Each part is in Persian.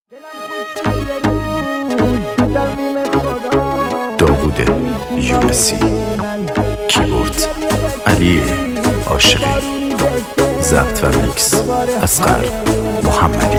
داوود یونسی، کیبورد علی عاشقی، ضبط و میکس اصغر محمدی.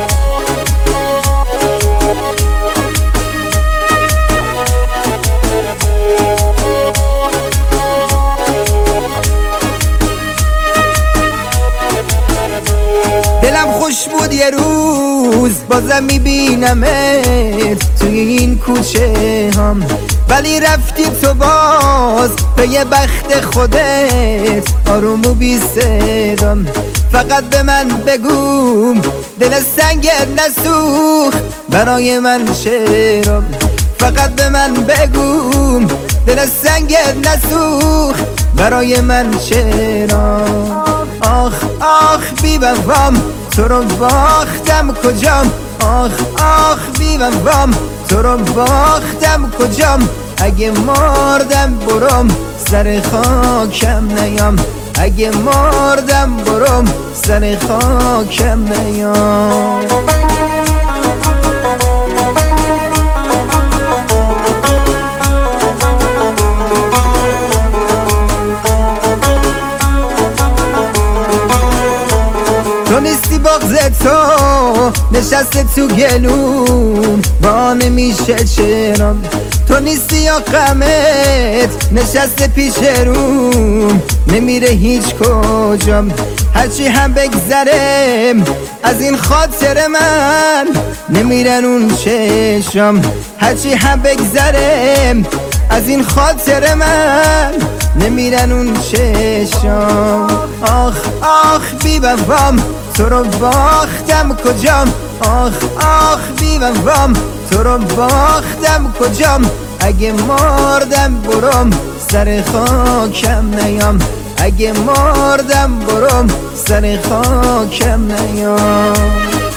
دلم خوش بود یه روز بازم میبینمت توی این کوچه هم، ولی رفتی تو باز به یه بخت خودت آروم و بی صدام. فقط به من بگوم دل سنگت نسوخت برای من چرا؟ فقط به من بگوم دل سنگت نسوخت برای من چرا؟ آخ آخ بی وفام تو رو باختم کجام، آخ آخ بی وفام تو رو باختم کجام. اگه مردم برم سر خاکم نیام، اگه مردم برم سر خاکم نیام. تو نیستی بغض تو نشسته تو گلوم با نمیشه چرا؟ تو نیستی یا غمت نشسته پیش روم نمیره هیچ کجام. هرچی هم بگذرم از این خاطر من نمیرن اون چشم، هرچی هم بگذرم از این خاطر من نمیرن اون چشم. آخ آخ بی وفام تو رو باختم کجام، آخ آخ بی وفام تو رو باختم کجام. اگه مردم برم سر خاکم نیام، اگه مردم برم سر خاکم نیام.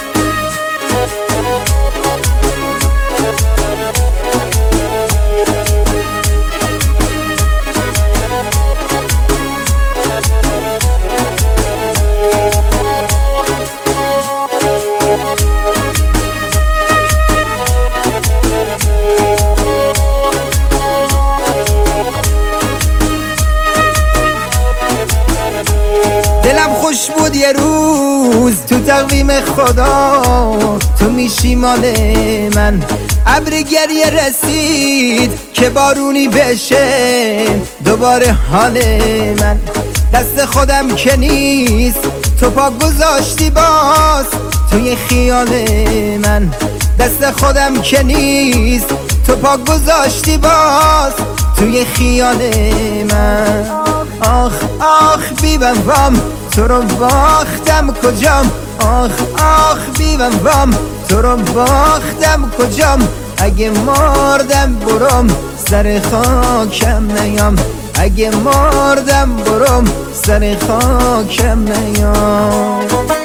دلم خوش بود یه روز تو تقویم خدا تو میشی مال من. ابر گریه رسید که بارونی بشه دوباره حال من. دست خودم که نیست تو پا گذاشتی باز توی خیال من. دست خودم که نیست تو پا گذاشتی باز توی خیال من. آخ آخ بی وفام تو رو باختم کجام، آخ آخ بی وفام تو رو باختم کجام. اگه مردم برم سر خاکم نیام، اگه مردم برم سر خاکم نیام.